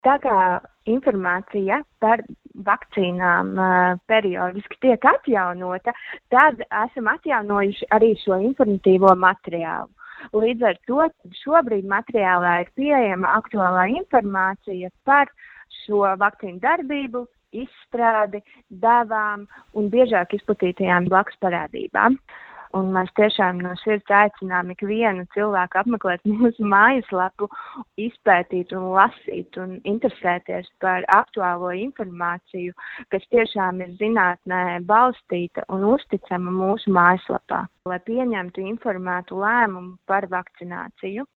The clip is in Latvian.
Tā kā informācija par vakcīnām periodiski tiek atjaunota, tad esam atjaunojuši arī šo informatīvo materiālu. Līdz ar to šobrīd materiālā ir pieejama aktuālā informācija par šo vakcīnu darbību, izstrādi, devām un biežāk izplatītajām blakus parādībām. Un mēs tiešām no sirds aicinām ikvienu cilvēku apmeklēt mūsu mājaslapu, izpētīt un lasīt un interesēties par aktuālo informāciju, kas tiešām ir zinātnē balstīta un uzticama mūsu mājaslapā, lai pieņemtu informētu lēmumu par vakcināciju.